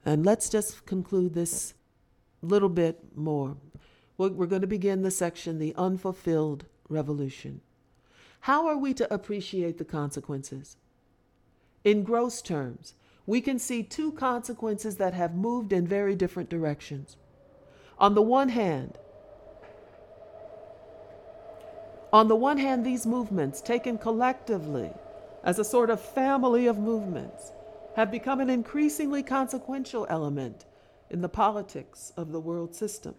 And let's just conclude this little bit more. We're going to begin the section, The Unfulfilled Revolution. How are we to appreciate the consequences? In gross terms, we can see two consequences that have moved in very different directions. On the one hand, these movements, taken collectively as a sort of family of movements, have become an increasingly consequential element in the politics of the world system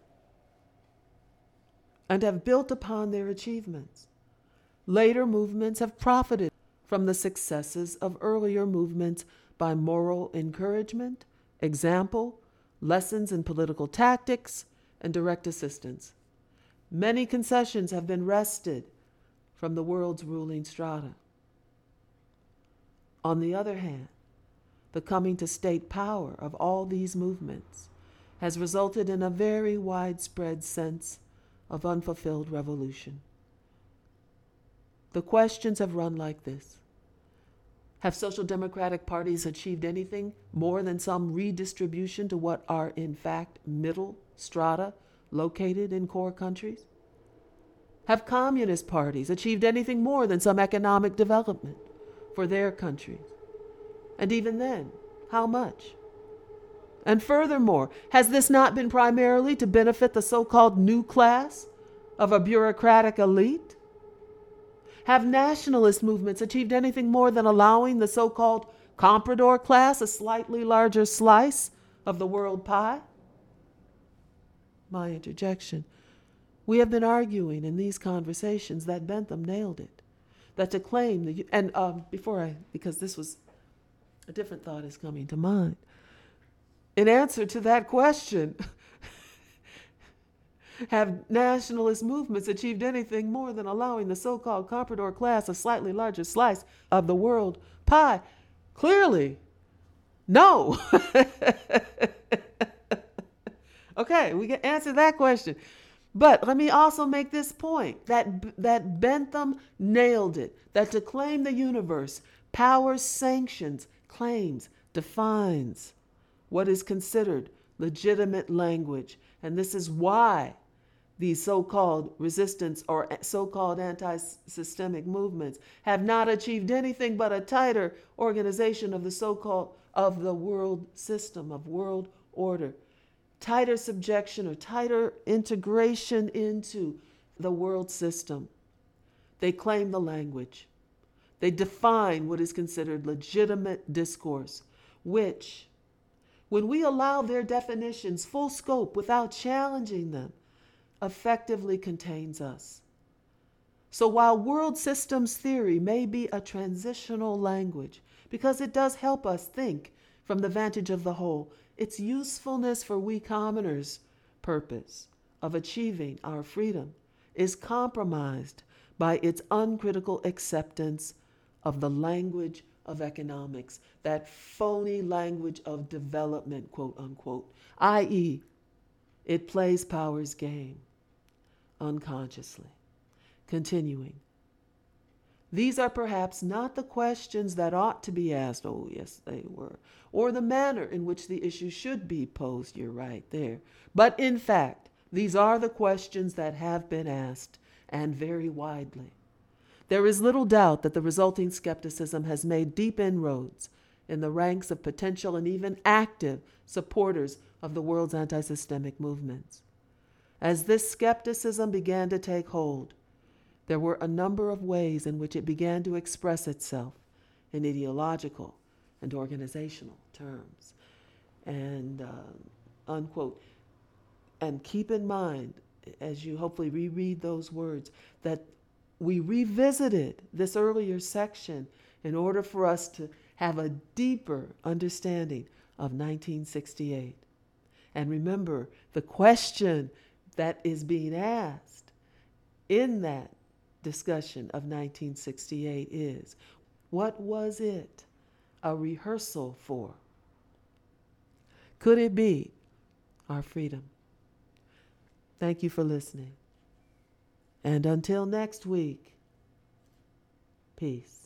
and have built upon their achievements. Later movements have profited from the successes of earlier movements by moral encouragement, example, lessons in political tactics, and direct assistance. Many concessions have been wrested from the world's ruling strata. On the other hand, the coming to state power of all these movements has resulted in a very widespread sense of unfulfilled revolution. The questions have run like this. Have social democratic parties achieved anything more than some redistribution to what are in fact middle strata located in core countries? Have communist parties achieved anything more than some economic development for their countries? And even then, how much? And furthermore, has this not been primarily to benefit the so-called new class of a bureaucratic elite? Have nationalist movements achieved anything more than allowing the so-called comprador class a slightly larger slice of the world pie? My interjection. We have been arguing in these conversations that Bentham nailed it. That to claim because this was a different thought is coming to mind. In answer to that question, have nationalist movements achieved anything more than allowing the so-called comprador class a slightly larger slice of the world pie? Clearly, no. Okay, we can answer that question. But let me also make this point, that Bentham nailed it, that to claim the universe, power sanctions, claims, defines what is considered legitimate language. And this is why these so-called resistance or so-called anti-systemic movements have not achieved anything but a tighter organization of the world system, of world order. Tighter subjection or tighter integration into the world system. They claim the language. They define what is considered legitimate discourse, which, when we allow their definitions full scope without challenging them, effectively contains us. So while world systems theory may be a transitional language, because it does help us think from the vantage of the whole, its usefulness for we commoners' purpose of achieving our freedom is compromised by its uncritical acceptance of the language of economics, that phony language of development, quote unquote, i.e., it plays power's game unconsciously. Continuing. These are perhaps not the questions that ought to be asked, oh yes they were, or the manner in which the issue should be posed, you're right there. But in fact, these are the questions that have been asked, and very widely. There is little doubt that the resulting skepticism has made deep inroads in the ranks of potential and even active supporters of the world's anti-systemic movements. As this skepticism began to take hold, there were a number of ways in which it began to express itself in ideological and organizational terms. And, unquote. And keep in mind, as you hopefully reread those words, that we revisited this earlier section in order for us to have a deeper understanding of 1968. And remember, the question that is being asked in that discussion of 1968 is, what was it a rehearsal for? Could it be our freedom? Thank you for listening. And until next week, peace.